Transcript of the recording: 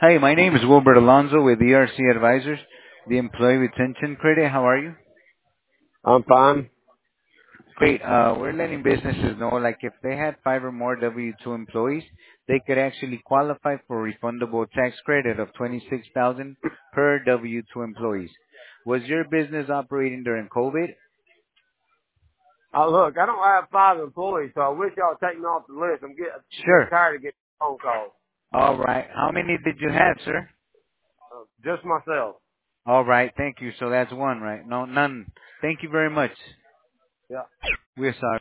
Hi, my name is Wilbert Alonzo with ERC Advisors, the Employee Retention Credit. How are you? I'm fine. Great. We're letting businesses know, like, if they had 5 or more W-2 employees, they could actually qualify for a refundable tax credit of 26,000 per W-2 employees. Was your business operating during COVID? Look, I don't have 5 employees, so I wish y'all take me off the list. I'm getting Sure. tired of getting phone calls. All right. How many did you have, sir? Just myself. All right. Thank you. So that's one, right? No, none. Thank you very much. Yeah. We're sorry.